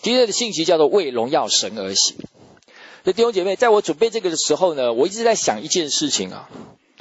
今天的信息叫做为荣耀神而行。所以弟兄姐妹，在我准备这个的时候呢，我一直在想一件事情啊。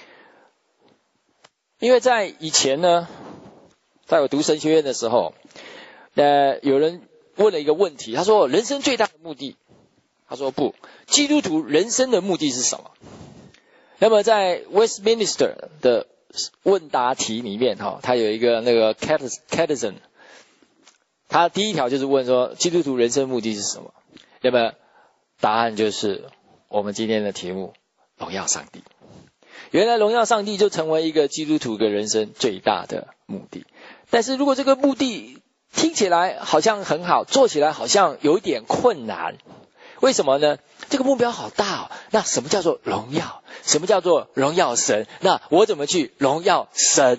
因为在以前呢，在我读神学院的时候，有人问了一个问题，他说人生最大的目的，他说不，基督徒人生的目的是什么？那么在 Westminster 的问答题里面他有一个那个 Catechism， 他第一条就是问说基督徒人生目的是什么？那么答案就是我们今天的题目，荣耀上帝。原来荣耀上帝就成为一个基督徒的人生最大的目的。但是如果这个目的听起来好像很好，做起来好像有一点困难，为什么呢？这个目标好大那什么叫做荣耀？什么叫做荣耀神？那我怎么去荣耀神？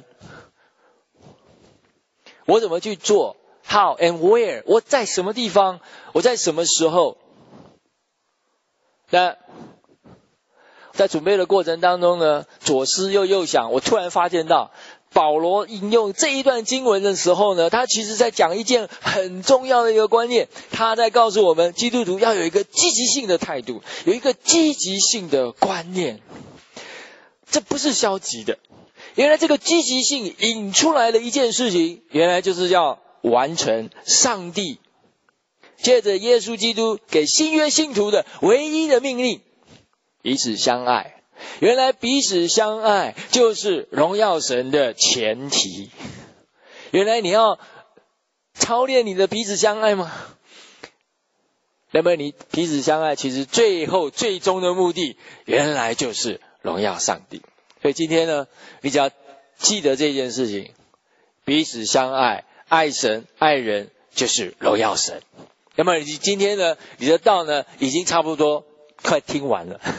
我怎么去做？ How and where？ 我在什么地方？我在什么时候？那在准备的过程当中呢，左思右想，我突然发现到保罗引用这一段经文的时候呢，他其实在讲一件很重要的一个观念，他在告诉我们基督徒要有一个积极性的态度，有一个积极性的观念，这不是消极的。原来这个积极性引出来的一件事情，原来就是要完成上帝借着耶稣基督给新约信徒的唯一的命令，彼此相爱。原来彼此相爱就是荣耀神的前提。原来你要操练你的彼此相爱吗？那么你彼此相爱，其实最后最终的目的，原来就是荣耀上帝。所以今天呢，你只要记得这件事情，彼此相爱，爱神爱人，就是荣耀神。那么你今天呢，你的道呢，已经差不多快听完了。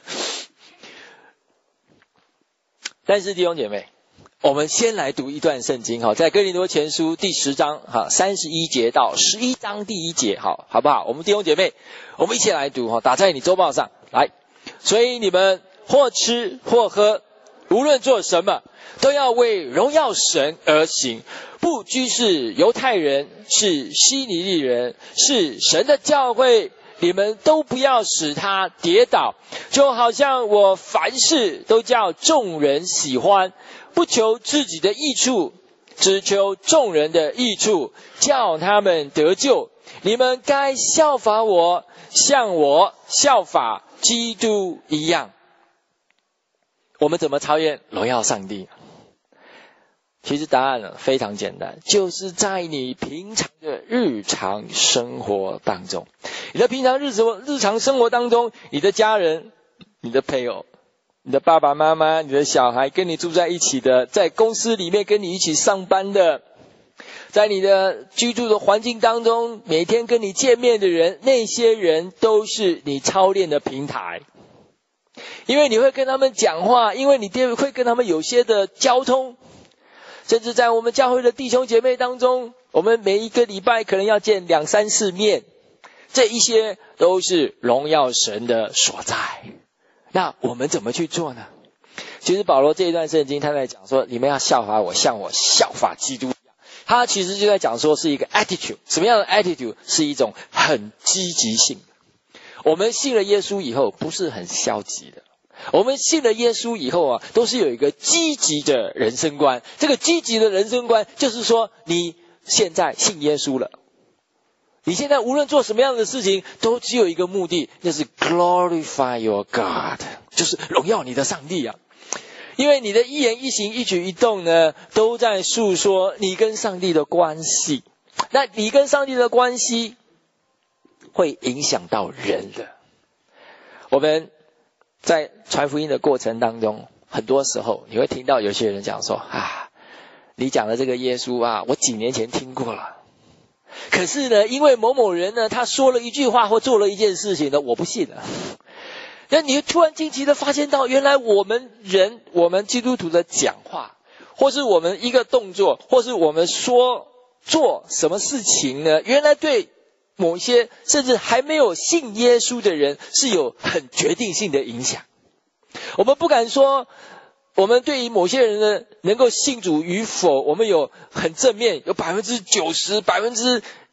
但是弟兄姐妹，我们先来读一段圣经在哥林多前书第10章31节到11章第1节好不好？我们弟兄姐妹，我们一起来读打在你周报上来。所以你们或吃或喝，无论做什么，都要为荣耀神而行，不拘是犹太人，是希尼利人，是神的教会，你们都不要使他跌倒，就好像我凡事都叫众人喜欢，不求自己的益处，只求众人的益处，叫他们得救。你们该效法我，像我效法基督一样。我们怎么超越荣耀上帝？其实答案非常简单，就是在你平常的日常生活当中。你的平常日常生活当中，你的家人，你的配偶，你的爸爸妈妈，你的小孩，跟你住在一起的，在公司里面跟你一起上班的，在你的居住的环境当中，每天跟你见面的人，那些人都是你操练的平台。因为你会跟他们讲话，因为你会跟他们有些的交通，甚至在我们教会的弟兄姐妹当中，我们每一个礼拜可能要见2、3次面，这一些都是荣耀神的所在。那我们怎么去做呢？其实保罗这一段圣经他在讲说，你们要效法我，像我效法基督。他其实就在讲说是一个 attitude， 什么样的 attitude？ 是一种很积极性。我们信了耶稣以后不是很消极的，我们信了耶稣以后都是有一个积极的人生观。这个积极的人生观就是说，你现在信耶稣了，你现在无论做什么样的事情都只有一个目的，就是 glorify your God， 就是荣耀你的上帝啊。因为你的一言一行一举一动呢，都在诉说你跟上帝的关系。那你跟上帝的关系会影响到人的。我们在传福音的过程当中，很多时候你会听到有些人讲说你讲的这个耶稣我几年前听过了，可是呢，因为某某人呢，他说了一句话或做了一件事情呢，我不信了。那你突然惊奇的发现到，原来我们基督徒的讲话，或是我们一个动作，或是我们做什么事情呢，原来对某些甚至还没有信耶稣的人是有很决定性的影响。我们不敢说我们对于某些人呢能够信主与否，我们有很正面，有90%、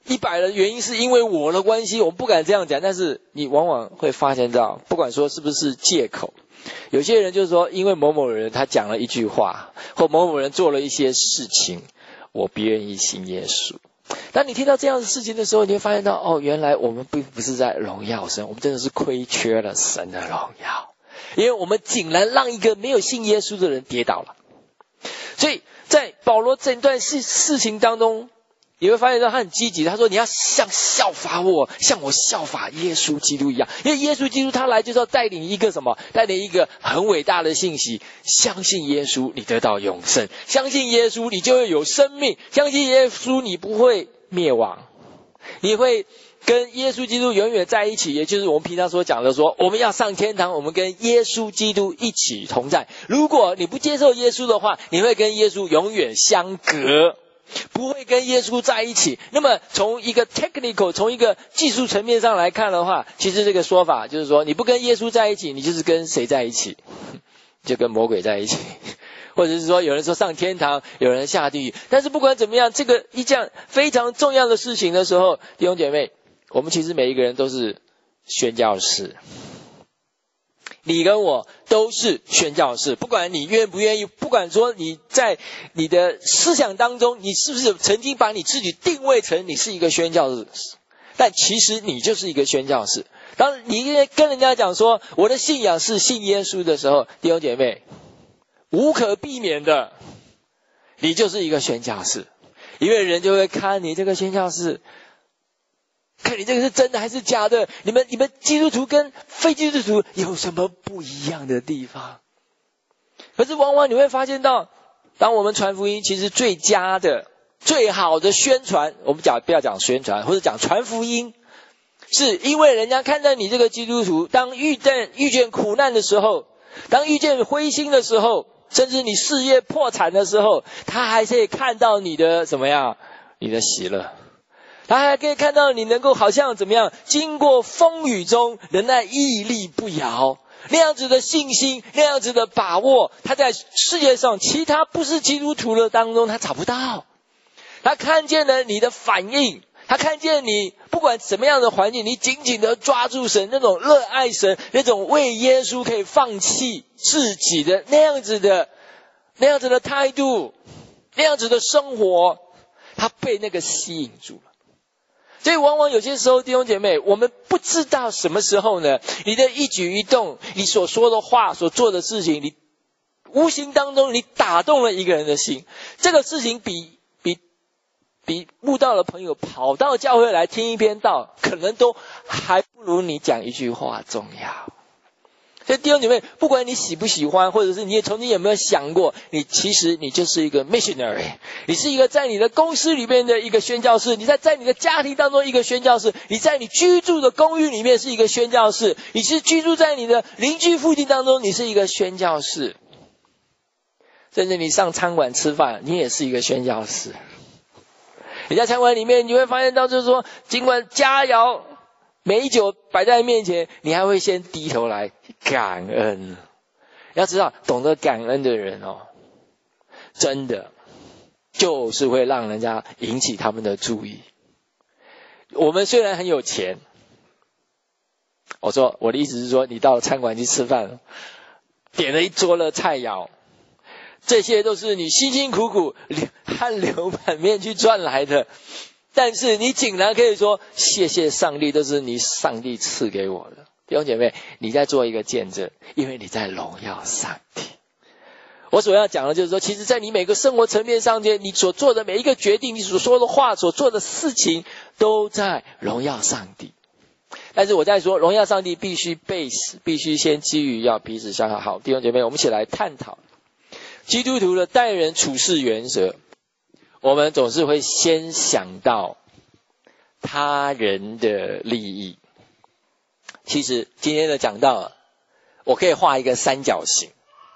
100的原因是因为我的关系，我们不敢这样讲，但是你往往会发现到，不管说是不是借口，有些人就是说，因为某某人他讲了一句话，或某某人做了一些事情，我不愿意信耶稣。当你听到这样的事情的时候，你会发现到，哦，原来我们并不是在荣耀神，我们真的是亏缺了神的荣耀，因为我们竟然让一个没有信耶稣的人跌倒了。所以在保罗整段事情当中，你会发现到他很积极，他说你要效法我，像我效法耶稣基督一样，因为耶稣基督他来就是要带领一个什么？带领一个很伟大的信息，相信耶稣你得到永生，相信耶稣你就会有生命，相信耶稣你不会灭亡，你会跟耶稣基督永远在一起，也就是我们平常所讲的说，我们要上天堂，我们跟耶稣基督一起同在。如果你不接受耶稣的话，你会跟耶稣永远相隔，不会跟耶稣在一起。那么从一个 technical， 从一个技术层面上来看的话，其实这个说法就是说，你不跟耶稣在一起，你就是跟谁在一起？就跟魔鬼在一起。或者是说有人说上天堂，有人下地狱。但是不管怎么样，这个一件非常重要的事情的时候，弟兄姐妹，我们其实每一个人都是宣教士。你跟我都是宣教士，不管你愿不愿意，不管说你在你的思想当中，你是不是曾经把你自己定位成你是一个宣教士，但其实你就是一个宣教士。当你跟人家讲说我的信仰是信耶稣的时候，弟兄姐妹，无可避免的，你就是一个宣教士，因为人就会看你这个宣教士，看你这个是真的还是假的，你们基督徒跟非基督徒有什么不一样的地方？可是往往你会发现到，当我们传福音，其实最佳的最好的宣传，我们不要讲宣传，或者讲传福音，是因为人家看到你这个基督徒，当遇见苦难的时候，当遇见灰心的时候，甚至你事业破产的时候，他还可以看到你的怎么样？你的喜乐。他还可以看到你能够好像怎么样，经过风雨中仍然屹立不摇，那样子的信心，那样子的把握，他在世界上其他不是基督徒的当中他找不到。他看见了你的反应，他看见你不管什么样的环境，你紧紧的抓住神，那种热爱神，那种为耶稣可以放弃自己的那样子的态度，那样子的生活，他被那个吸引住了。所以往往有些时候，弟兄姐妹，我们不知道什么时候呢，你的一举一动，你所说的话，所做的事情，你无形当中你打动了一个人的心。这个事情比慕道的朋友跑到教会来听一篇道，可能都还不如你讲一句话重要。所以弟兄姐妹，不管你喜不喜欢，或者是你也曾经有没有想过，其实你就是一个 missionary， 你是一个在你的公司里面的一个宣教士，你在你的家庭当中一个宣教士，你在你居住的公寓里面是一个宣教士，你是居住在你的邻居附近当中，你是一个宣教士，甚至你上餐馆吃饭，你也是一个宣教士。你在餐馆里面，你会发现到就是说，尽管佳肴美酒摆在面前，你还会先低头来感恩。要知道，懂得感恩的人真的就是会让人家引起他们的注意。我们虽然很有钱，我的意思是说，你到餐馆去吃饭，点了一桌的菜肴，这些都是你辛辛苦苦汗流满面去赚来的，但是你竟然可以说谢谢上帝，这是你上帝赐给我的。弟兄姐妹，你在做一个见证，因为你在荣耀上帝。我所要讲的就是说，其实在你每个生活层面上面，你所做的每一个决定，你所说的话，所做的事情，都在荣耀上帝。但是我在说，荣耀上帝必须先基于要彼此相好。好，弟兄姐妹，我们一起来探讨基督徒的待人处事原则。我们总是会先想到他人的利益。其实今天的讲道，我可以画一个三角形，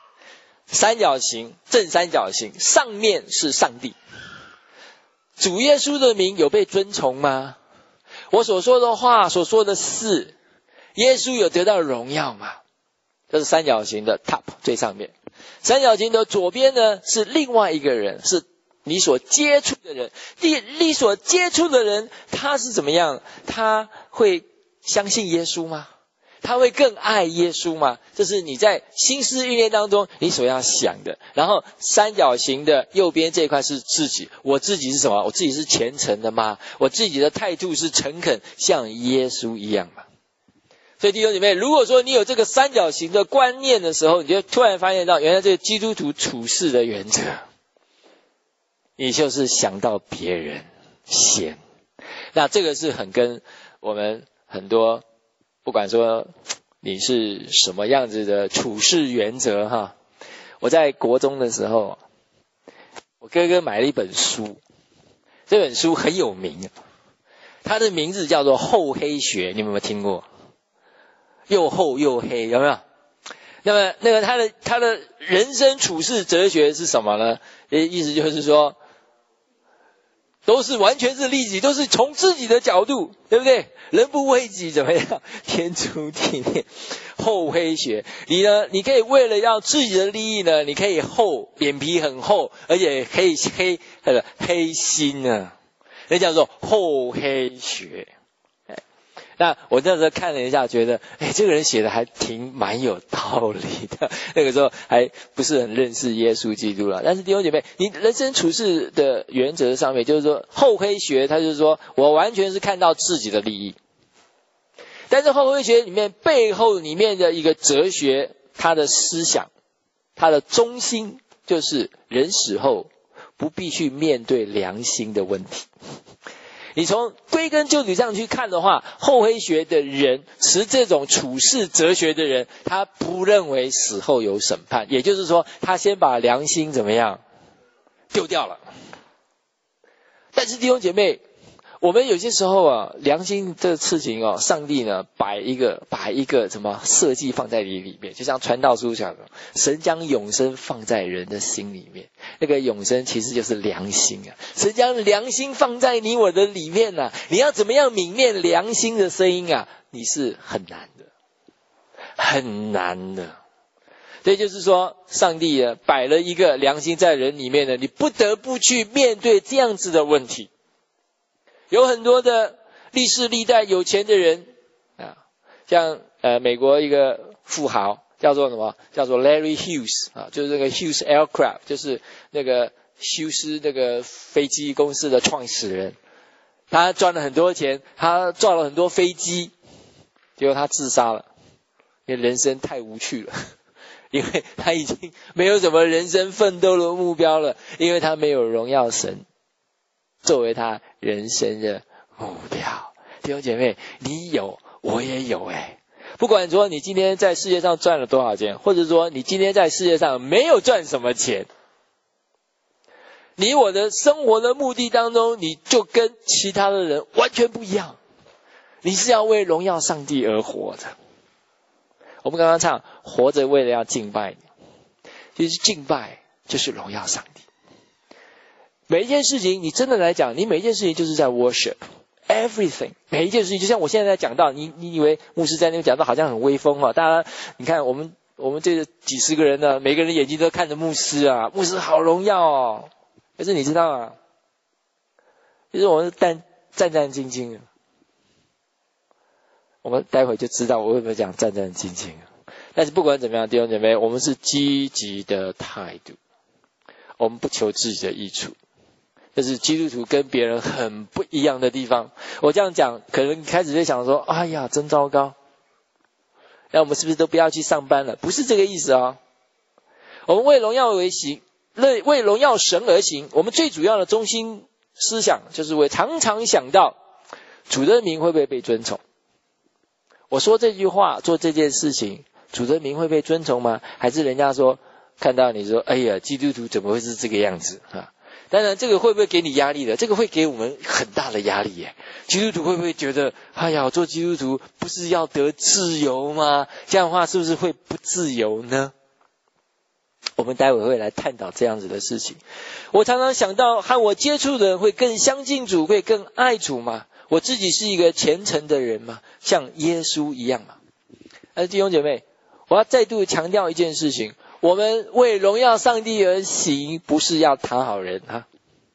正三角形，上面是上帝。主耶稣的名有被尊崇吗？我所说的话，所说的事，耶稣有得到荣耀吗？这是三角形的 top 最上面。三角形的左边呢，是另外一个人，是你所接触的人，你所接触的人，他是怎么样？他会相信耶稣吗？他会更爱耶稣吗？这是你在心思意念当中你所要想的。然后三角形的右边这一块是自己，我自己是什么？我自己是虔诚的吗？我自己的态度是诚恳，像耶稣一样吗？所以弟兄姐妹，如果说你有这个三角形的观念的时候，你就突然发现到，原来这个基督徒处事的原则，你就是想到别人先。那这个是很跟我们很多，不管说你是什么样子的处事原则哈。我在国中的时候，我哥哥买了一本书，这本书很有名，它的名字叫做《厚黑学》，你们有没有听过？又厚又黑，有没有？那么他的人生处事哲学是什么呢？意思就是说，都是完全是利己，都是从自己的角度，对不对？人不为己怎么样？天诛地灭。厚黑学，你可以为了要自己的利益呢，你可以厚，脸皮很厚，而且可以黑心啊，那叫做厚黑学。那我那时候看了一下，觉得这个人写的还蛮有道理的。那个时候还不是很认识耶稣基督了，但是弟兄姐妹，你人生处事的原则上面，就是说厚黑学，他就是说我完全是看到自己的利益。但是厚黑学里面背后里面的一个哲学，他的思想，他的中心就是人死后不必去面对良心的问题。你从归根究底上去看的话，厚黑学的人，持这种处世哲学的人，他不认为死后有审判，也就是说他先把良心怎么样丢掉了。但是弟兄姐妹，我们有些时候啊，良心这个事情哦，上帝呢把一个什么设计放在你里面，就像传道书讲的，神将永生放在人的心里面，那个永生其实就是良心啊，神将良心放在你我的里面啊，你要怎么样泯灭良心的声音啊，你是很难的，很难的。所以就是说，上帝啊摆了一个良心在人里面呢，你不得不去面对这样子的问题。有很多的历世历代有钱的人啊，像美国一个富豪叫做什么？叫做 Larry Hughes 啊，就是那个 Hughes Aircraft， 就是那个休斯那个飞机公司的创始人。他赚了很多钱，他造了很多飞机，结果他自杀了，因为人生太无趣了，因为他已经没有什么人生奋斗的目标了，因为他没有荣耀神作为他人生的目标。弟兄姐妹，你有我也有不管说你今天在世界上赚了多少钱，或者说你今天在世界上没有赚什么钱，你我的生活的目的当中，你就跟其他的人完全不一样，你是要为荣耀上帝而活的。我们刚刚唱活着为了要敬拜你，其实敬拜就是荣耀上帝。每一件事情你真的来讲，你每一件事情就是在 worship everything， 每一件事情就像我现在在讲到，你以为牧师在那边讲到好像很威风大家你看我们这个几十个人呢，每个人眼睛都看着牧师啊，牧师好荣耀哦。可是你知道吗？其实我们战战兢兢的，我们待会就知道我为什么讲战战兢兢。但是不管怎么样，弟兄姐妹，我们是积极的态度，我们不求自己的益处。这是基督徒跟别人很不一样的地方。我这样讲，可能开始就想说，哎呀，真糟糕，那我们是不是都不要去上班了？不是这个意思啊。我们为荣耀为行，为荣耀神而行。我们最主要的中心思想就是我常常想到主的名会不会被尊崇。我说这句话，做这件事情，主的名会被尊崇吗？还是人家说看到你说，哎呀，基督徒怎么会是这个样子啊？当然这个会不会给你压力的？这个会给我们很大的压力耶。基督徒会不会觉得，哎呀，做基督徒不是要得自由吗？这样的话是不是会不自由呢？我们待会会来探讨这样子的事情。我常常想到和我接触的人会更相近主，会更爱主嘛。我自己是一个虔诚的人嘛，像耶稣一样嘛。弟兄姐妹，我要再度强调一件事情，我们为荣耀上帝而行，不是要讨好人啊。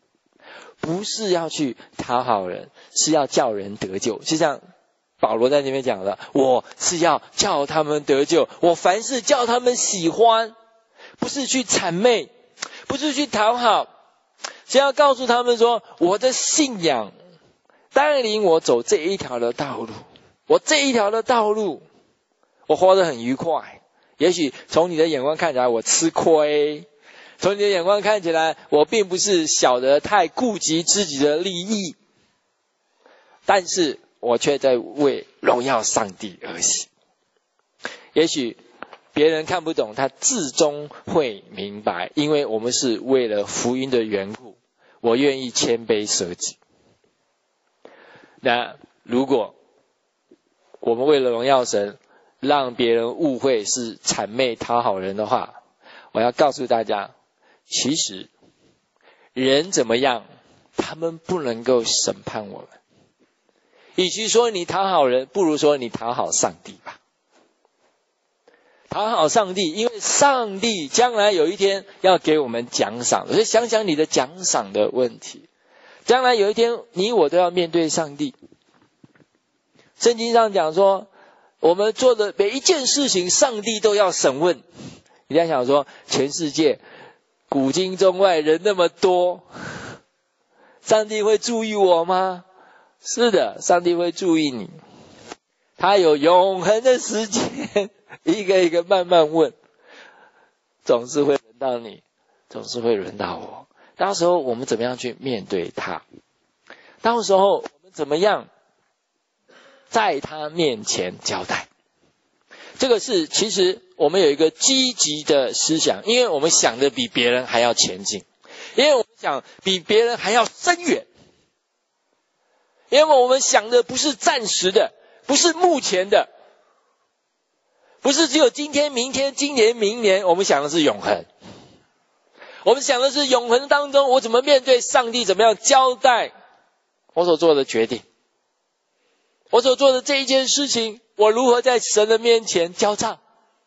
不是要去讨好人，是要叫人得救。就像保罗在那边讲的，我是要叫他们得救，我凡事叫他们喜欢，不是去谄媚，不是去讨好，是要告诉他们说，我的信仰带领我走这一条的道路，我这一条的道路我活得很愉快。也许从你的眼光看起来我吃亏，从你的眼光看起来我并不是小得太顾及自己的利益，但是我却在为荣耀上帝而行。也许别人看不懂，他至终会明白，因为我们是为了福音的缘故，我愿意谦卑舍己。那如果我们为了荣耀神，让别人误会是谄媚讨好人的话，我要告诉大家，其实人怎么样，他们不能够审判我们。与其说你讨好人，不如说你讨好上帝吧。讨好上帝，因为上帝将来有一天要给我们奖赏，所以想想你的奖赏的问题。将来有一天你我都要面对上帝。圣经上讲说，我们做的每一件事情上帝都要审问。你在想说，全世界古今中外人那么多，上帝会注意我吗？是的，上帝会注意你，他有永恒的时间，一个一个慢慢问，总是会轮到你，总是会轮到我。到时候我们怎么样去面对他？到时候我们怎么样在他面前交代？这个是其实我们有一个积极的思想，因为我们想的比别人还要前进，因为我们想比别人还要深远，因为我们想的不是暂时的，不是目前的，不是只有今天、明天、今年、明年，我们想的是永恒。我们想的是永恒当中，我怎么面对上帝，怎么样交代我所做的决定，我所做的这一件事情，我如何在神的面前交账。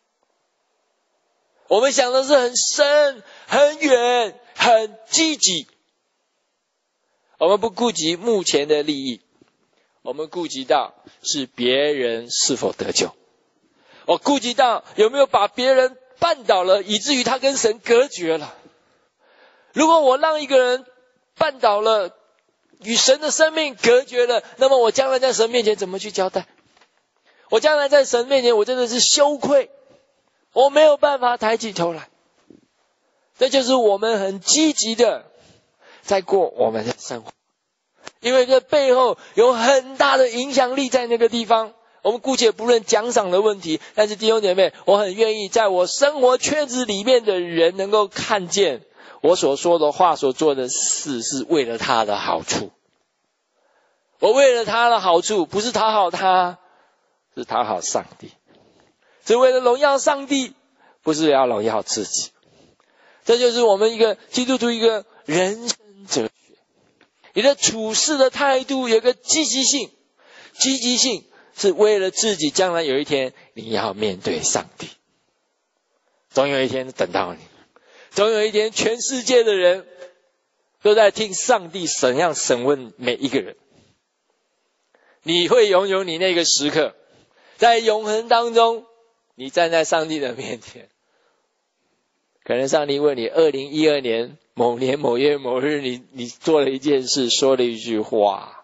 我们想的是很深、很远、很积极。我们不顾及目前的利益，我们顾及到是别人是否得救。我顾及到有没有把别人绊倒了，以至于他跟神隔绝了。如果我让一个人绊倒了，与神的生命隔绝了，那么我将来在神面前怎么去交代？我将来在神面前，我真的是羞愧，我没有办法抬起头来。这就是我们很积极的在过我们的生活，因为这背后有很大的影响力在那个地方。我们姑且不论奖赏的问题，但是弟兄姐妹，我很愿意在我生活圈子里面的人能够看见我所说的话、所做的事是为了他的好处。我为了他的好处，不是讨好他，是讨好上帝，是为了荣耀上帝，不是要荣耀自己。这就是我们一个基督徒一个人生哲学。你的处事的态度有个积极性，积极性是为了自己将来有一天你要面对上帝，总有一天等到你，总有一天全世界的人都在听上帝怎样审问每一个人。你会拥有你那个时刻，在永恒当中，你站在上帝的面前，可能上帝问你2012年某年某月某日你做了一件事，说了一句话。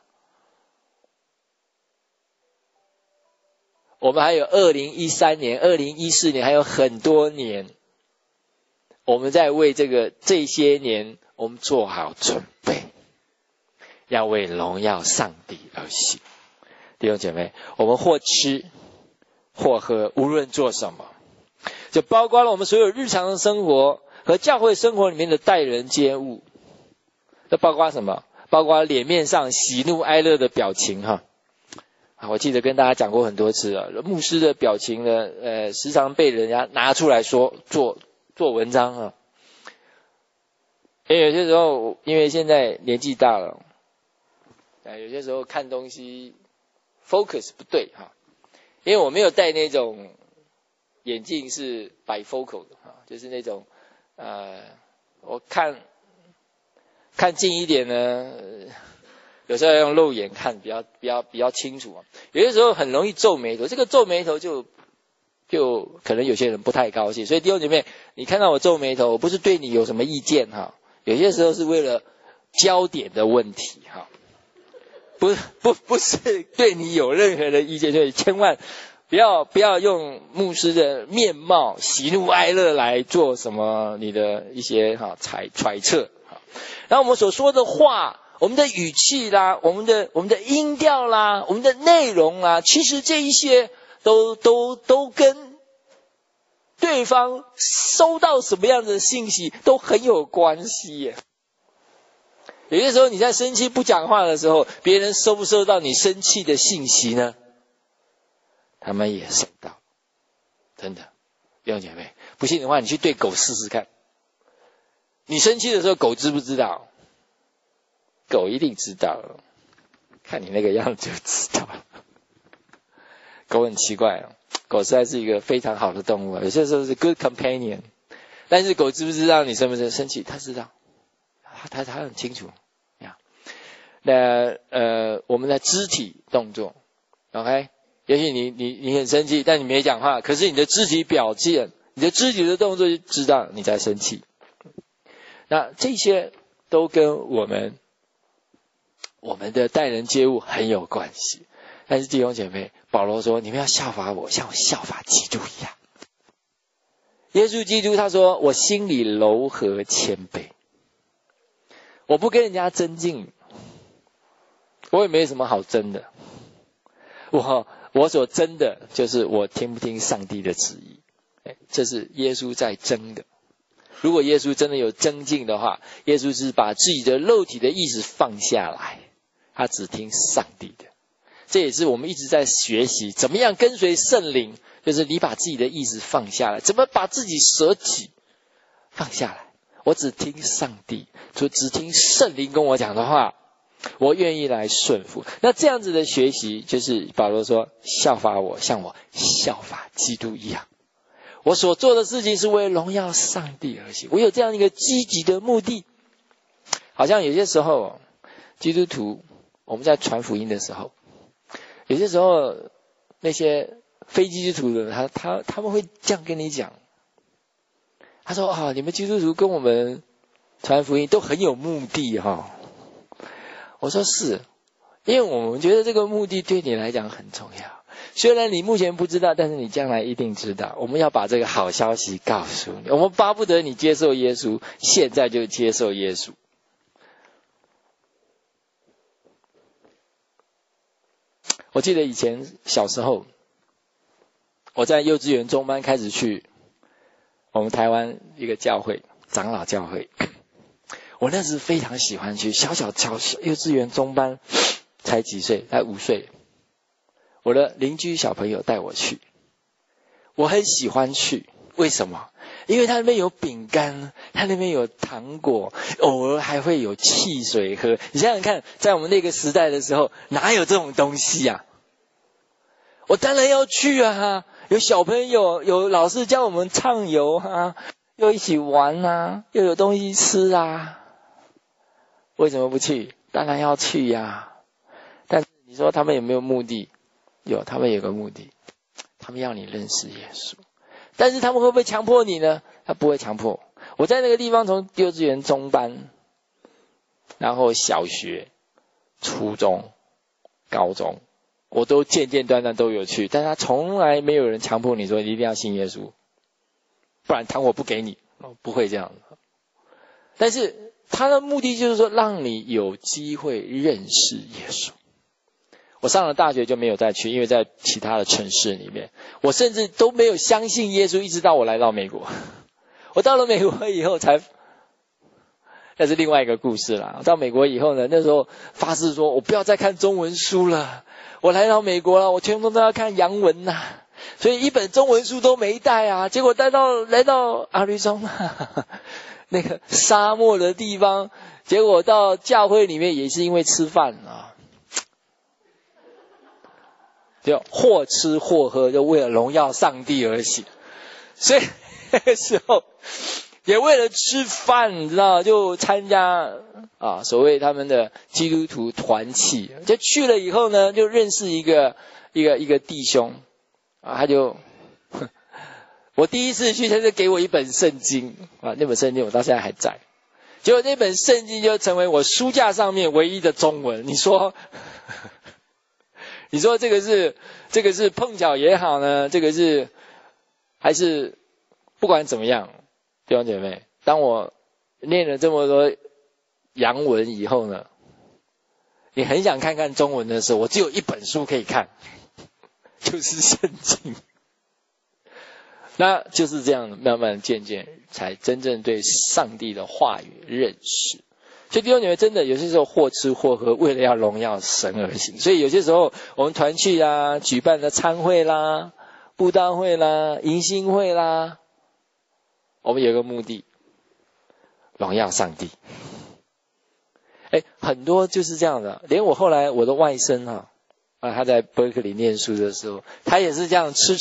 我们还有2013年、2014年，还有很多年，我们在为这些年，我们做好准备，要为荣耀上帝而行。弟兄姐妹，我们或吃或喝，无论做什么，就包括了我们所有日常的生活和教会生活里面的待人接物。这包括什么？包括脸面上喜怒哀乐的表情哈。我记得跟大家讲过很多次了，牧师的表情呢，时常被人家拿出来说做文章啊。因为有些时候，因为现在年纪大了，有些时候看东西 focus 不对哈。因为我没有戴那种眼镜是bifocal的哈，就是那种我看看近一点呢，有时候要用肉眼看比较清楚啊。有些时候很容易皱眉头，这个皱眉头就可能有些人不太高兴。所以弟兄姐妹，你看到我皱眉头，我不是对你有什么意见哈，有些时候是为了焦点的问题哈，不是对你有任何的意见，所以千万不要用牧师的面貌喜怒哀乐来做什么你的一些揣测。然后我们所说的话，我们的语气啦，我们的音调啦，我们的内容啦，其实这一些都跟对方收到什么样的信息都很有关系耶。有些时候你在生气不讲话的时候，别人收不收到你生气的信息呢？他们也收到，真的，弟兄姐妹，不信的话，你去对狗试试看。你生气的时候，狗知不知道？狗一定知道，看你那个样子就知道。狗很奇怪哦，狗实在是一个非常好的动物，有些时候是 good companion。但是狗知不知道你生不生气？它知道，它很清楚。那我们的肢体动作 ，OK， 也许你很生气，但你没讲话，可是你的肢体表现，你的肢体的动作就知道你在生气。那这些都跟我们的待人接物很有关系。但是弟兄姐妹，保罗说，你们要效法我，像我效法基督一样。耶稣基督他说，我心里柔和谦卑，我不跟人家争竞，我也没什么好争的。我所争的就是我听不听上帝的旨意。这是耶稣在争的。如果耶稣真的有争竞的话，耶稣是把自己的肉体的意识放下来，他只听上帝的。这也是我们一直在学习怎么样跟随圣灵，就是你把自己的意识放下来，怎么把自己舍己放下来。我只听上帝，就只听圣灵跟我讲的话，我愿意来顺服。那这样子的学习，就是保罗说，效法我，像我效法基督一样。我所做的事情是为荣耀上帝而行，我有这样一个积极的目的。好像有些时候基督徒我们在传福音的时候，有些时候那些非基督徒的人他们会这样跟你讲，他说你们基督徒跟我们传福音都很有目的哈。我说是，因为我们觉得这个目的对你来讲很重要。虽然你目前不知道，但是你将来一定知道。我们要把这个好消息告诉你，我们巴不得你接受耶稣，现在就接受耶稣。我记得以前小时候，我在幼稚园中班开始去我们台湾一个教会，长老教会。我那时非常喜欢去，小幼稚园中班，才几岁，才5岁。我的邻居小朋友带我去，我很喜欢去。为什么？因为它那边有饼干，它那边有糖果，偶尔还会有汽水喝。你想想看，在我们那个时代的时候，哪有这种东西啊？我当然要去啊！有小朋友，有老师教我们畅游啊，又一起玩啊，又有东西吃啊。为什么不去？当然要去呀！但是你说他们有没有目的？有，他们有个目的，他们要你认识耶稣。但是他们会不会强迫你呢？他不会强迫。我在那个地方从幼稚园中班，然后小学、初中、高中，我都间间断断都有去，但他从来没有人强迫你说你一定要信耶稣，不然糖果不给你，不会这样。但是他的目的就是说，让你有机会认识耶稣。我上了大学就没有再去，因为在其他的城市里面，我甚至都没有相信耶稣，一直到我来到美国。我到了美国以后那是另外一个故事啦。到美国以后呢，那时候发誓说我不要再看中文书了，我来到美国了，我全部都要看洋文呐，所以一本中文书都没带啊。结果来到阿里中那个沙漠的地方，结果到教会里面也是因为吃饭啊。就或吃或喝，就为了荣耀上帝而行。所以那个时候也为了吃饭，你知道，就参加所谓他们的基督徒团契，就去了以后呢，就认识一个弟兄他就我第一次去，他就给我一本圣经那本圣经我到现在还在，结果那本圣经就成为我书架上面唯一的中文。你说这个是碰巧也好呢，这个是还是不管怎么样，弟兄姐妹，当我念了这么多洋文以后呢，你很想看看中文的时候，我只有一本书可以看，就是圣经。那就是这样，慢慢渐渐才真正对上帝的话语认识。所以弟兄姐妹，真的有些时候或吃或喝，为了要荣耀神而行。所以有些时候我们团契啦、举办的餐会啦、布道会啦、迎新会啦，我们有个目的，荣耀上帝。很多就是这样的。连我后来我的外甥他在伯克利念书的时候，他也是这样吃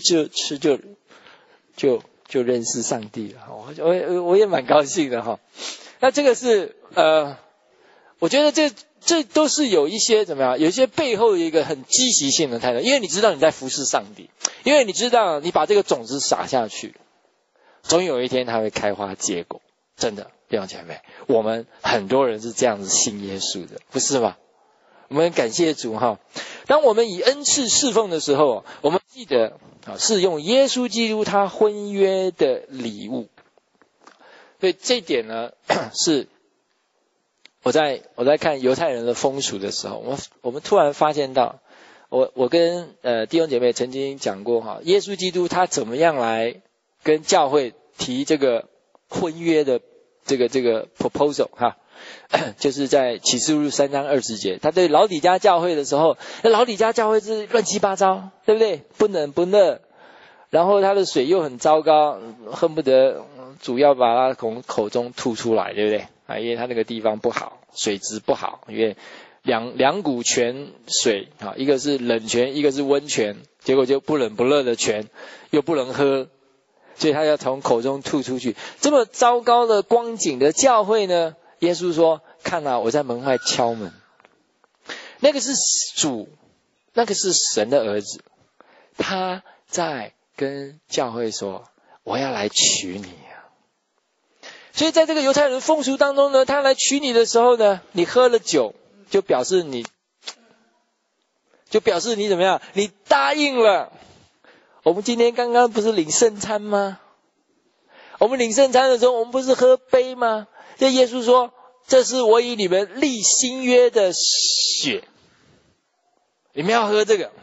就认识上帝了。我也蛮高兴的那这个是我觉得这都是有一些怎么样，有一些背后一个很积极性的态度，因为你知道你在服侍上帝，因为你知道你把这个种子撒下去，总有一天它会开花结果。真的，弟兄姐妹，我们很多人是这样子信耶稣的，不是吗？我们感谢主当我们以恩赐侍奉的时候，我们记得是用耶稣基督他婚约的礼物。所以这一点呢，是我在看犹太人的风俗的时候，我们突然发现到，我跟弟兄姐妹曾经讲过耶稣基督他怎么样来跟教会提这个婚约的这个 proposal 就是在启示录3章20节，他对老底嘉教会的时候，那老底嘉教会是乱七八糟，对不对？不冷不热，然后他的水又很糟糕，恨不得主要把他从口中吐出来，对不对？因为他那个地方不好，水质不好，因为两股泉水一个是冷泉，一个是温泉，结果就不冷不热的泉又不能喝，所以他要从口中吐出去。这么糟糕的光景的教会呢，耶稣说，看我在门外敲门。那个是主，那个是神的儿子，他在跟教会说，我要来娶你所以在这个犹太人风俗当中呢，他来娶你的时候呢，你喝了酒就表示你怎么样，你答应了。我们今天刚刚不是领圣餐吗？我们领圣餐的时候，我们不是喝杯吗？这耶稣说，这是我与你们立新约的血，你们要喝这个。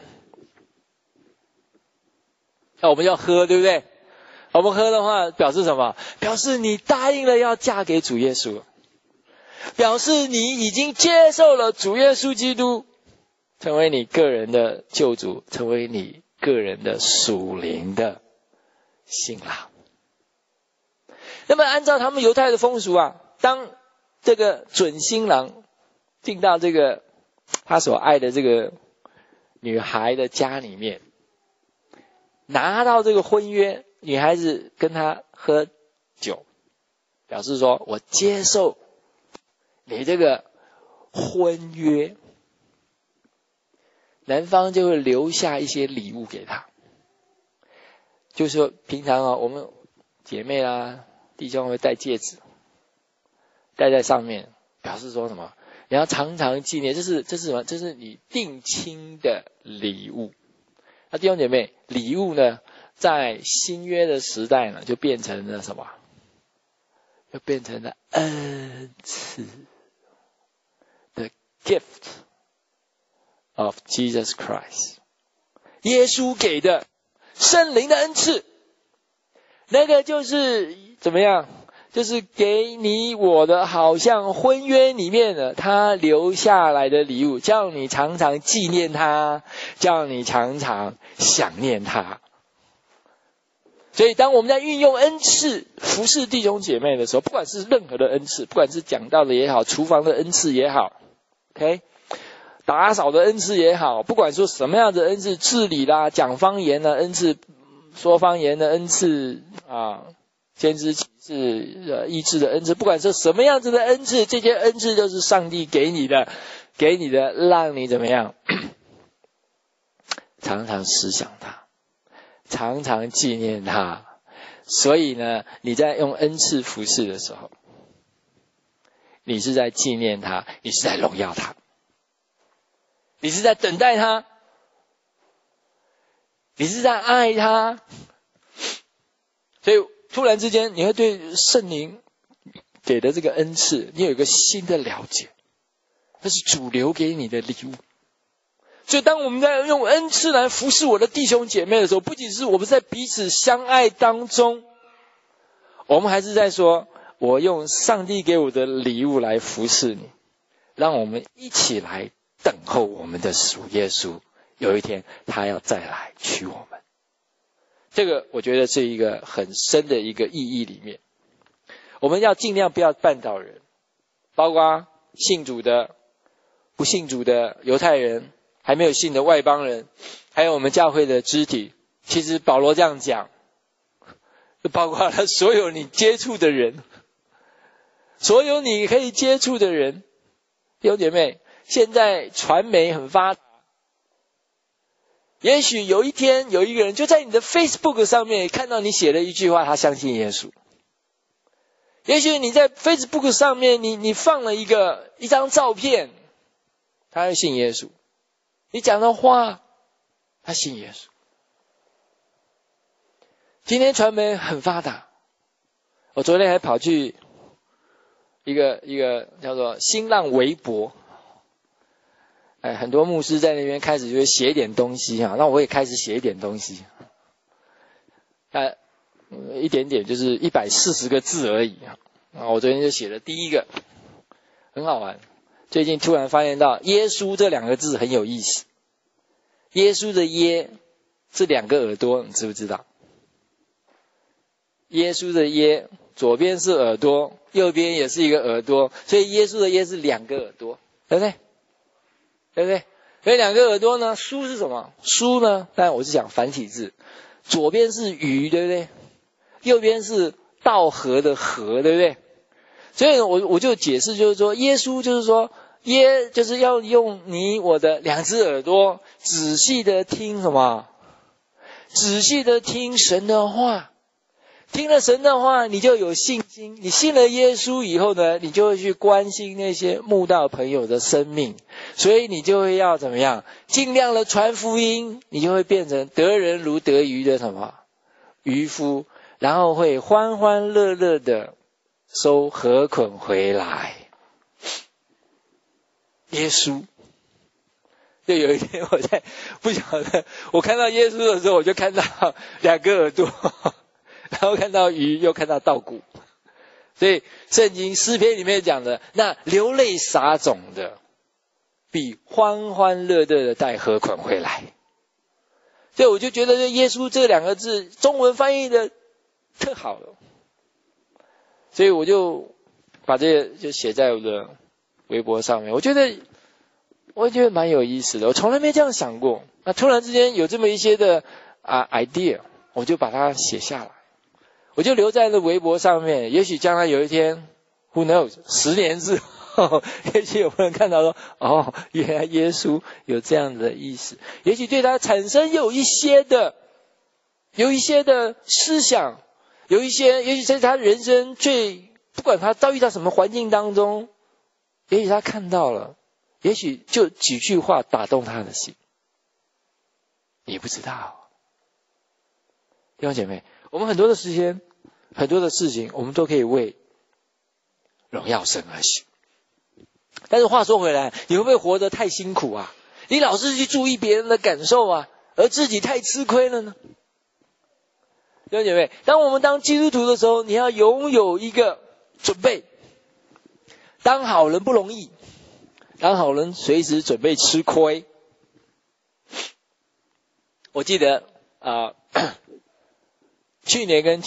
我们要喝，对不对？我们喝的话表示什么？表示你答应了要嫁给主耶稣，表示你已经接受了主耶稣基督成为你个人的救主，成为你个人的属灵的新郎。那么按照他们犹太的风俗当这个准新郎进到这个他所爱的这个女孩的家里面，拿到这个婚约，女孩子跟他喝酒，表示说我接受你这个婚约，男方就会留下一些礼物给他，就是说平常我们姐妹弟兄会戴戒指，戴在上面，表示说什么？你要常常纪念，这是什么？这是你定亲的礼物。那弟兄姐妹，礼物呢，在新约的时代呢，就变成了什么？就变成了恩赐 ，the gift of Jesus Christ， 耶稣给的圣灵的恩赐，那个就是怎么样？就是给你我的，好像婚约里面的他留下来的礼物，叫你常常纪念他，叫你常常想念他。所以当我们在运用恩赐服侍弟兄姐妹的时候，不管是任何的恩赐，不管是讲道的也好，厨房的恩赐也好 ，OK， 打扫的恩赐也好，不管说什么样的恩赐，治理啦、讲方言的恩赐、说方言的恩赐先知、启示、医治的恩赐，不管是什么样子的恩赐，这些恩赐都是上帝给你的，让你怎么样？常常思想他，常常纪念他。所以呢，你在用恩赐服事的时候，你是在纪念他，你是在荣耀他，你是在等待他，你是在爱他。所以突然之间，你会对圣灵给的这个恩赐，你有一个新的了解，那是主留给你的礼物。所以当我们在用恩赐来服侍我的弟兄姐妹的时候，不仅是我们在彼此相爱当中，我们还是在说，我用上帝给我的礼物来服侍你，让我们一起来等候我们的主耶稣，有一天他要再来取我们。这个我觉得是一个很深的一个意义里面，我们要尽量不要绊倒人，包括信主的、不信主的犹太人，还没有信的外邦人，还有我们教会的肢体。其实保罗这样讲，就包括了所有你接触的人，所有你可以接触的人。弟兄姐妹，现在传媒很发达，也许有一天有一个人就在你的 Facebook 上面看到你写了一句话，他相信耶稣。也许你在 Facebook 上面你放了一张照片，他会信耶稣。你讲的话，他信耶稣。今天传媒很发达，我昨天还跑去一个叫做新浪微博，很多牧师在那边开始就会写一点东西啊，那我也开始写一点东西，一点点就是140个字而已啊。我昨天就写了第一个，很好玩。最近突然发现到耶稣这2个字很有意思。耶稣的耶是2个耳朵，你知不知道？耶稣的耶左边是耳朵，右边也是一个耳朵，所以耶稣的耶是2个耳朵，对不对？对不对？所以2个耳朵呢，书是什么？书呢，当然我是讲繁体字，左边是鱼，对不对？右边是稻禾的禾，对不对？所以我就解释，就是说耶稣就是说耶就是要用你我的2只耳朵仔细的听什么？仔细的听神的话。听了神的话，你就有信心。你信了耶稣以后呢，你就会去关心那些慕道朋友的生命，所以你就会要怎么样？尽量的传福音，你就会变成得人如得鱼的什么？渔夫，然后会欢欢乐乐的收禾捆回来。耶稣，就有一天我在不晓得，我看到耶稣的时候，我就看到2个耳朵。然后看到鱼，又看到稻谷，所以圣经诗篇里面讲的，那流泪撒种的，必欢欢乐乐的带禾捆回来。所以我就觉得耶稣这2个字，中文翻译的特好了，所以我就把这个就写在我的微博上面。我觉得蛮有意思的，我从来没这样想过。那突然之间有这么一些的idea， 我就把它写下来。我就留在了微博上面，也许将来有一天 ，Who knows， 10年之后，也许有人看到说，哦，原来耶稣有这样的意思，也许对他产生有一些的思想，也许在他人生不管他遭遇到什么环境当中，也许他看到了，也许就几句话打动他的心，你不知道。弟兄姐妹，我们很多的时间，很多的事情，我们都可以为荣耀神而行。但是话说回来，你会不会活得太辛苦啊？你老是去注意别人的感受啊，而自己太吃亏了呢？弟兄姐妹，当我们当基督徒的时候，你要拥有一个准备。当好人不容易，当好人随时准备吃亏。我记得去年跟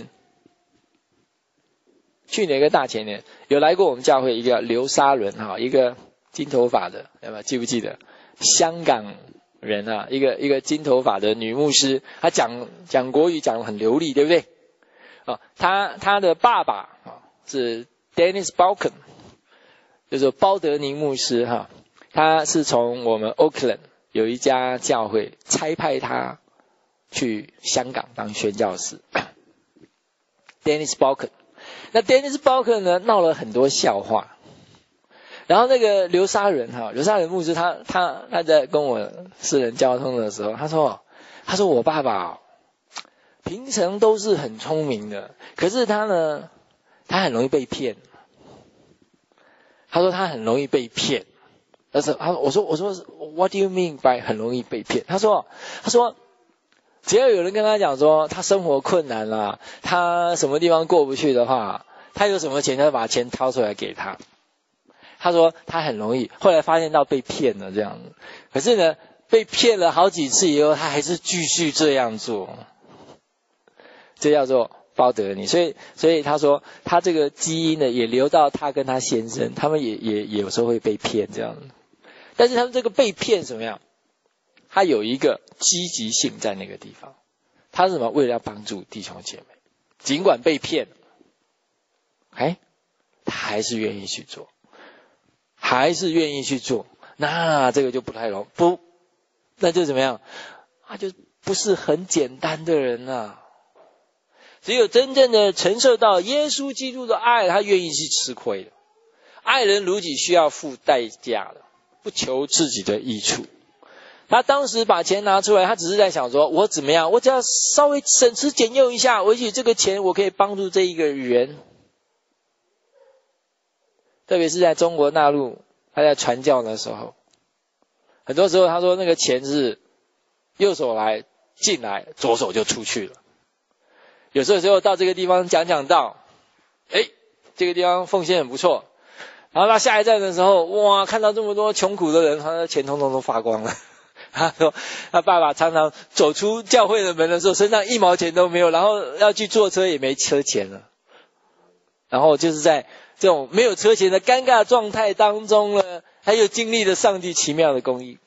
大前年有来过我们教会一个刘沙伦一个金头发的，记不记得？香港人一个金头发的女牧师，她讲国语讲得很流利，对不对？ 他的爸爸是 Dennis Balken， 就是包德宁牧师哈，他是从我们 Oakland 有一家教会差派他去香港当宣教士。Dennis Balken， 那 Dennis Balken 呢闹了很多笑话，然后那个刘沙仁牧师他在跟我私人交通的时候，他说我爸爸平常都是很聪明的，可是他很容易被骗。他说他很容易被骗，但是我说 What do you mean by 很容易被骗？他说只要有人跟他讲说他生活困难啦，他什么地方过不去的话，他有什么钱他就把钱掏出来给他。他说他很容易，后来发现到被骗了这样子，可是呢被骗了好几次以后，他还是继续这样做。这叫做包德尼，所以他说他这个基因呢也流到他跟他先生，他们也有时候会被骗这样。但是他们这个被骗怎么样？他有一个积极性在那个地方，他是什么？为了要帮助弟兄姐妹，尽管被骗，他还是愿意去做，那这个就不太容易，那就怎么样？他就不是很简单的人啊。只有真正的承受到耶稣基督的爱，他愿意去吃亏的。爱人如己需要付代价的，不求自己的益处。他当时把钱拿出来，他只是在想说，我怎么样？我只要稍微省吃俭用一下，也许这个钱我可以帮助这一个人。特别是在中国大陆，他在传教的时候，很多时候他说那个钱是右手进来，左手就出去了。有时候到这个地方讲道，这个地方奉献很不错，然后到下一站的时候，哇，看到这么多穷苦的人，他的钱通通都花光了。他说他爸爸常常走出教会的门的时候，身上1毛钱都没有，然后要去坐车也没车钱了，然后就是在这种没有车钱的尴尬状态当中呢，他又经历了上帝奇妙的公义。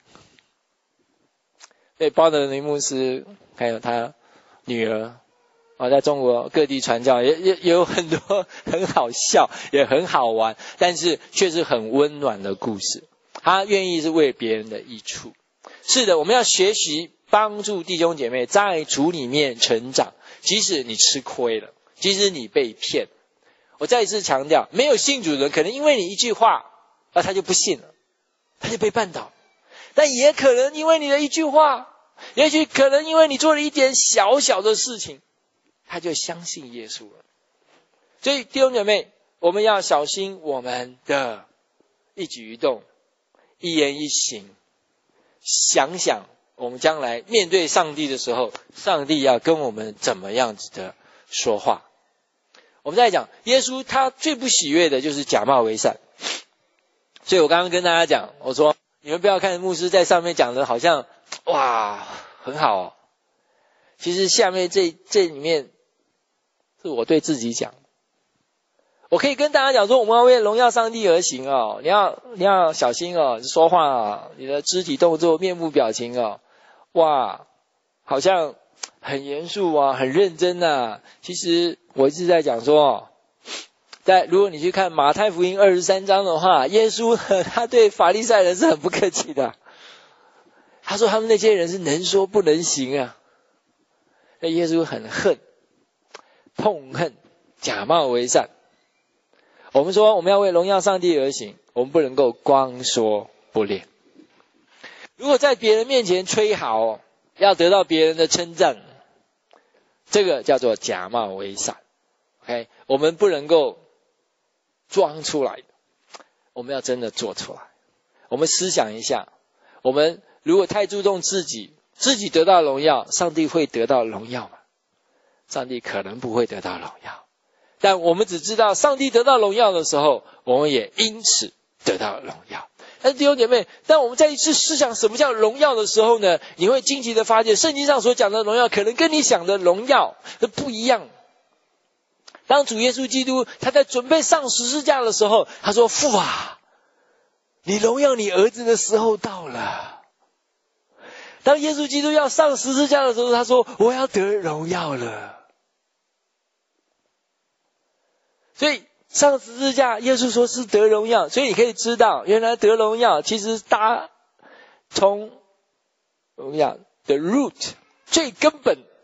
对，包德尼牧师还有他女儿在中国各地传教，也有很多很好笑也很好玩，但是却是很温暖的故事。他愿意是为别人的益处。是的，我们要学习帮助弟兄姐妹在主里面成长，即使你吃亏了，即使你被骗。我再一次强调，没有信主的人可能因为你一句话他就不信了，他就被绊倒，但也可能因为你的一句话，也许可能因为你做了一点小小的事情，他就相信耶稣了。所以弟兄姐妹，我们要小心我们的一举一动，一言一行，想想我们将来面对上帝的时候，上帝要跟我们怎么样子的说话。我们在讲耶稣他最不喜悦的就是假冒为善。所以我刚刚跟大家讲，我说你们不要看牧师在上面讲的好像哇很好其实下面这里面是我对自己讲。我可以跟大家讲说，我们要为荣耀上帝而行你要小心说话你的肢体动作、面部表情哇，好像很严肃很认真其实我一直在讲说如果你去看马太福音23章的话，耶稣他对法利赛人是很不客气的。他说他们那些人是能说不能行那耶稣很痛恨假冒为善。我们说我们要为荣耀上帝而行，我们不能够光说不练。如果在别人面前吹好要得到别人的称赞，这个叫做假冒为善。OK， 我们不能够装出来，我们要真的做出来。我们思想一下，我们如果太注重自己得到荣耀，上帝会得到荣耀吗？上帝可能不会得到荣耀，但我们只知道上帝得到荣耀的时候，我们也因此得到荣耀。但是弟兄姐妹，当我们再一次思想什么叫荣耀的时候呢，你会惊奇的发现圣经上所讲的荣耀可能跟你想的荣耀不一样。当主耶稣基督他在准备上十字架的时候，他说父你荣耀你儿子的时候到了。当耶稣基督要上十字架的时候，他说我要得荣耀了。 所以上十字架，耶稣说是得荣耀，所以你可以知道，原来得荣耀其实从我们讲 the root 最根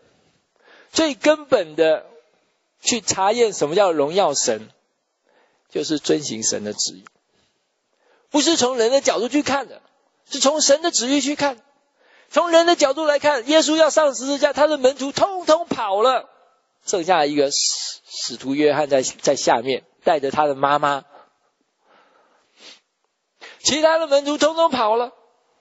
本的去查验什么叫荣耀神，就是遵行神的旨意，不是从人的角度去看的，是从神的旨意去看。从人的角度来看，耶稣要上十字架，他的门徒通通跑了，剩下一个使徒约翰在下面带着他的妈妈，其他的门徒通通跑了。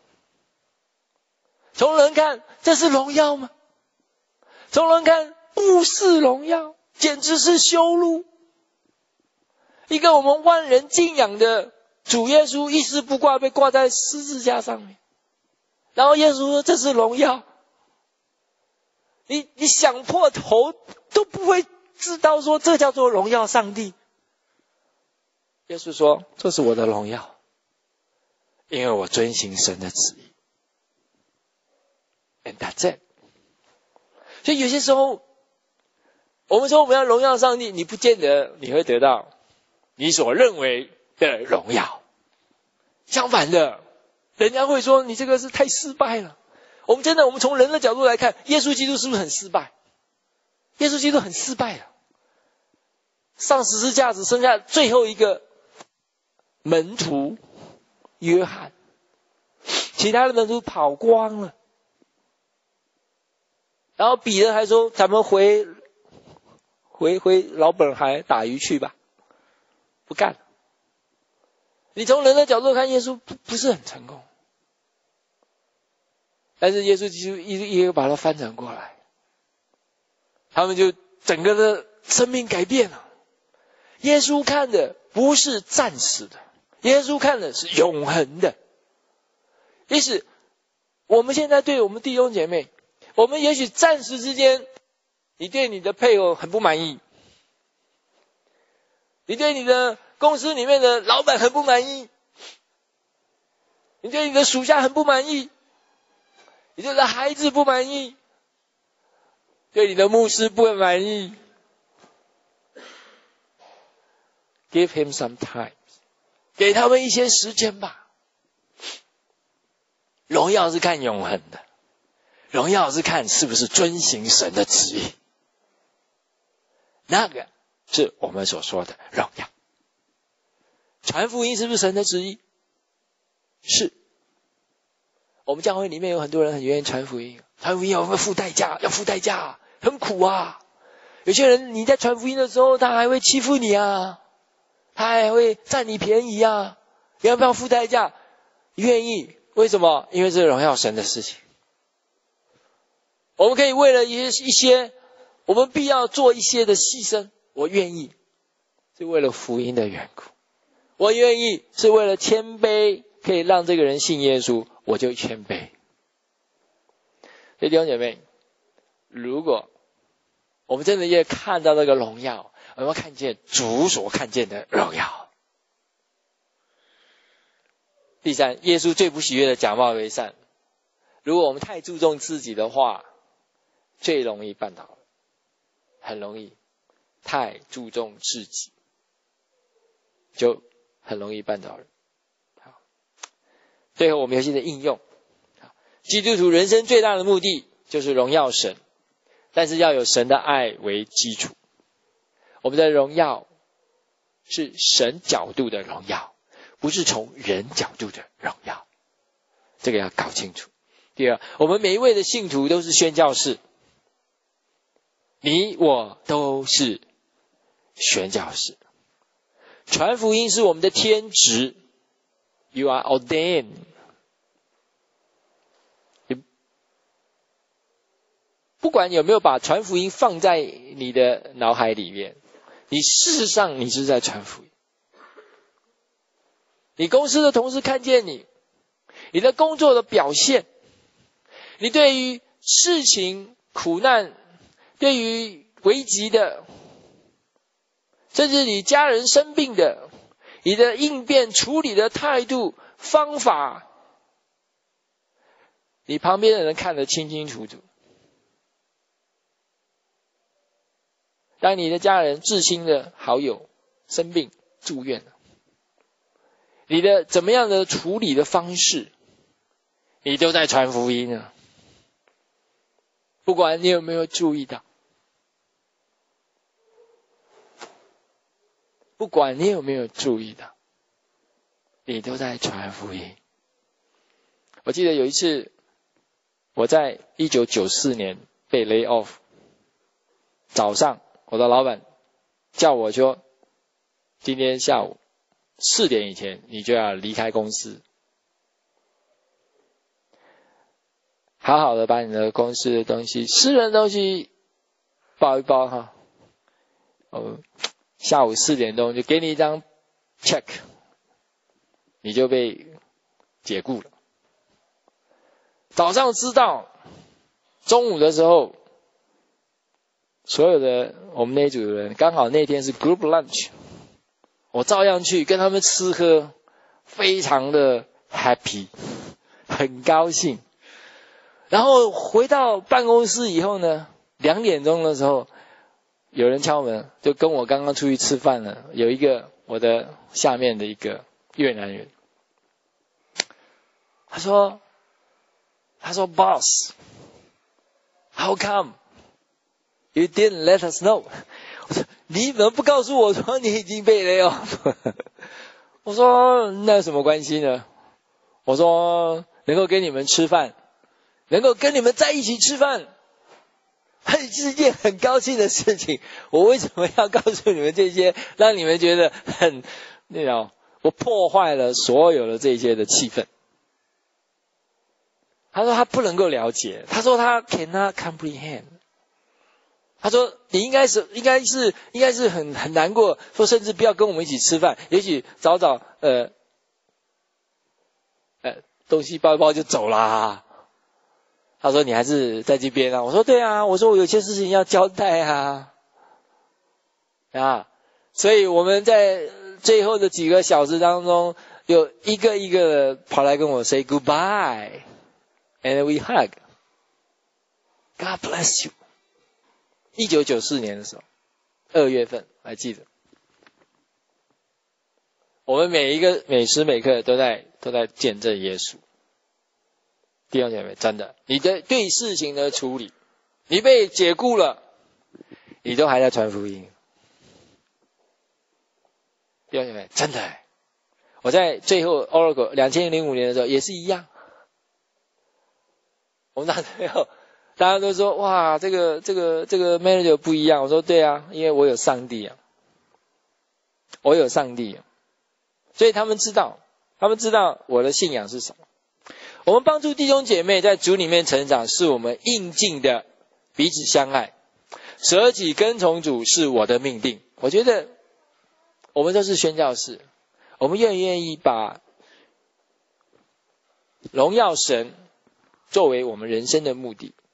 从人看，这是荣耀吗？从人看，不是荣耀，简直是羞辱。一个我们万人敬仰的主耶稣，一丝不挂被挂在十字架上面，然后耶稣说这是荣耀。你想破头都不会知道说这叫做荣耀上帝。耶稣说这是我的荣耀，因为我遵行神的旨意。And that's it。 所以有些时候我们说我们要荣耀上帝，你不见得你会得到你所认为的荣耀，相反的，人家会说你这个是太失败了。我们从人的角度来看，耶稣基督是不是很失败？耶稣基督很失败了，上十字架只剩下最后一个门徒约翰，其他的门徒跑光了。然后彼得还说咱们回老本行打鱼去吧，不干了。你从人的角度看，耶稣不是很成功，但是耶稣基督一个把它翻转过来，他们就整个的生命改变了。耶稣看的不是暂时的，耶稣看的是永恒的。因此我们现在对我们弟兄姐妹，我们也许暂时之间你对你的配偶很不满意，你对你的公司里面的老板很不满意，你对你的属下很不满意，你对你的孩子不满意，对你的牧师不满意。Give him some time， 给他们一些时间吧。荣耀是看永恒的，荣耀是看是不是遵行神的旨意，那个是我们所说的荣耀。传福音是不是神的旨意？是。我们教会里面有很多人很愿意传福音，传福音要付代价，很苦啊。有些人你在传福音的时候，他还会欺负你啊，他还会占你便宜啊，你要不要付代价？愿意。为什么？因为这是荣耀神的事情。我们可以为了一些我们必要做一些的牺牲，我愿意，是为了福音的缘故。我愿意是为了谦卑，可以让这个人信耶稣，我就谦卑。所以弟兄姐妹，如果我们真的也看到那个荣耀，我们要看见主所看见的荣耀。第三，耶稣最不喜悦的假冒为善。如果我们太注重自己的话，最容易绊倒了，很容易太注重自己，就很容易绊倒人。好，最后我们有些的应用。基督徒人生最大的目的就是荣耀神，但是要有神的爱为基础。我们的荣耀是神角度的荣耀，不是从人角度的荣耀，这个要搞清楚。第二，我们每一位的信徒都是宣教士，你我都是宣教士。传福音是我们的天职 ，You are ordained。不管你有没有把传福音放在你的脑海里面，你事实上你是在传福音。你公司的同事看见你，你的工作的表现，你对于事情苦难，对于危急的，甚至你家人生病的，你的应变处理的态度方法，你旁边的人看得清清楚楚。当你的家人至亲的好友生病住院了，你的怎么样的处理的方式，你都在传福音啊。不管你有没有注意到，不管你有没有注意到，你都在传福音。我记得有一次，我在1994年被 lay off， 早上我的老板叫我说，今天下午4点以前你就要离开公司，好好的把你的公司的东西、私人的东西包一包哈。下午4点钟就给你一张 check， 你就被解雇了。早上知道，中午的时候，所有的我们那一组的人刚好那天是 group lunch， 我照样去跟他们吃喝，非常的 happy， 很高兴。然后回到办公室以后呢，2点钟的时候，有人敲门，就跟我刚刚出去吃饭了，有一个我的下面的一个越南人，他说 Boss, how come you didn't let us know？ 我说你怎么不告诉我说你已经被 lay off？ 我说那有什么关系呢？我说能够跟你们吃饭，能够跟你们在一起吃饭，是一件很高兴的事情。我为什么要告诉你们这些，让你们觉得很那种我破坏了所有的这些的气氛？他说他不能够了解，他说他 cannot comprehend。他说你应该是很难过，说甚至不要跟我们一起吃饭，也许早东西包一包就走啦。他说你还是在这边啊。我说对啊，我说我有些事情要交代啊。所以我们在最后的几个小时当中，有一个一个跑来跟我 say goodbye and we hug. God bless you. 1994年的时候2月份还记得，我们每时每刻都在见证耶稣。弟兄姐妹，真的，你的对事情的处理，你被解雇了，你都还在传福音。弟兄姐妹，真的，我在最后 Oracle 2005年的时候也是一样。我们那时候大家都说哇，这个 manager 不一样。我说对啊，因为我有上帝啊，我有上帝啊，所以他们知道我的信仰是什么。我们帮助弟兄姐妹在主里面成长，是我们应尽的彼此相爱。舍己跟从主是我的命定。我觉得我们都是宣教士，我们愿意把荣耀神作为我们人生的目的。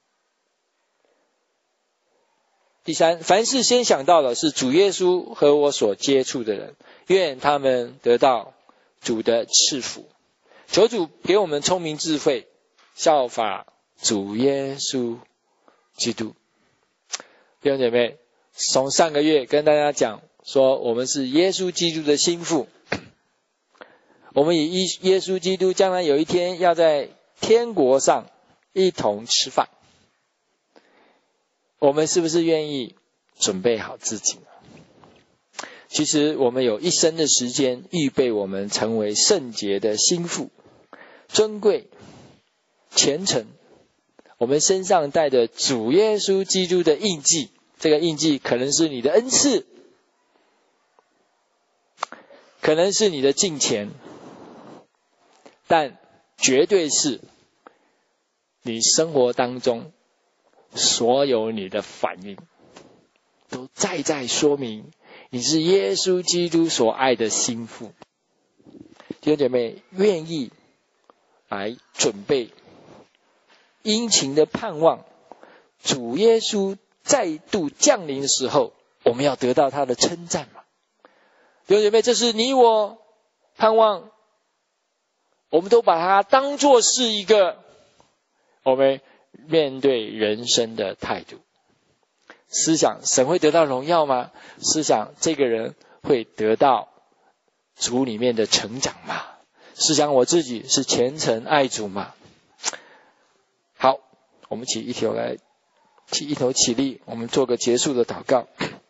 第三，凡事先想到的是主耶稣和我所接触的人，愿他们得到主的赐福。求主给我们聪明智慧，效法主耶稣基督。弟兄姐妹，从上个月跟大家讲说，我们是耶稣基督的心腹，我们以耶稣基督将来有一天要在天国上一同吃饭，我们是不是愿意准备好自己呢？其实我们有一生的时间预备我们成为圣洁的心腹，尊贵虔诚，我们身上带着主耶稣基督的印记，这个印记可能是你的恩赐，可能是你的敬虔，但绝对是你生活当中所有你的反应都在说明你是耶稣基督所爱的心腹。弟兄姐妹，愿意来准备殷勤的盼望主耶稣再度降临的时候，我们要得到他的称赞嘛？弟兄姐妹，这是你我盼望，我们都把它当作是一个我们面对人生的态度。思想神会得到荣耀吗？思想这个人会得到主里面的成长吗？试想我自己是虔诚爱主吗？好，我们一头起立，我们做个结束的祷告。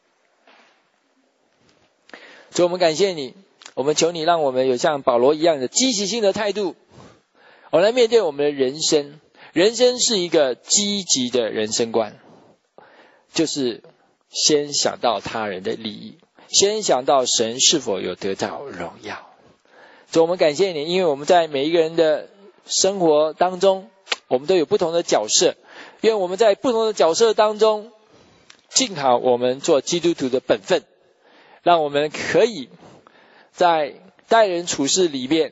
主，我们感谢你，我们求你让我们有像保罗一样的积极性的态度，我们来面对我们的人生。人生是一个积极的人生观，就是先想到他人的利益，先想到神是否有得到荣耀。主，我们感谢你，因为我们在每一个人的生活当中，我们都有不同的角色，因为我们在不同的角色当中尽好我们做基督徒的本分，让我们可以在待人处事里面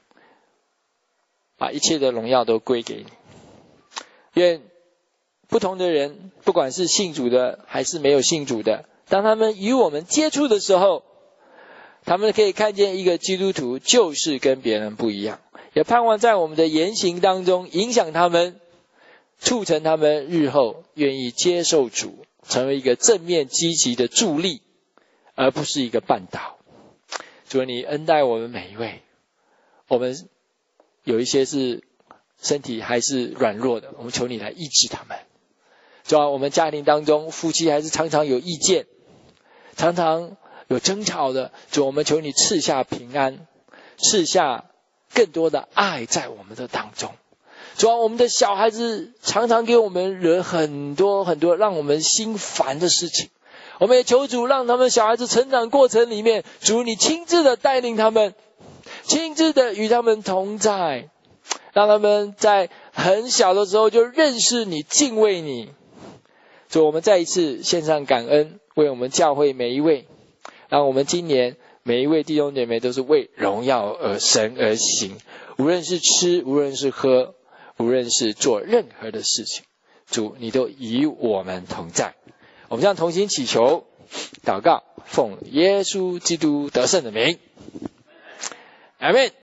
把一切的荣耀都归给你。愿不同的人，不管是信主的还是没有信主的，当他们与我们接触的时候，他们可以看见一个基督徒就是跟别人不一样，也盼望在我们的言行当中影响他们，促成他们日后愿意接受主，成为一个正面积极的助力，而不是一个绊倒。主，你恩待我们每一位，我们有一些是身体还是软弱的，我们求你来医治他们。主啊，我们家庭当中夫妻还是常常有意见，常常有争吵的，主，我们求你赐下平安，赐下更多的爱在我们的当中。主啊，我们的小孩子常常给我们惹很多很多让我们心烦的事情，我们也求主让他们小孩子成长过程里面，主你亲自的带领他们，亲自的与他们同在，让他们在很小的时候就认识你，敬畏你。主，我们再一次献上感恩，为我们教会每一位，让我们今年每一位弟兄姐妹都是为荣耀而神而行，无论是吃，无论是喝，无论是做任何的事情，主你都与我们同在。我们这样同心祈求祷告，奉耶稣基督得胜的名，阿们。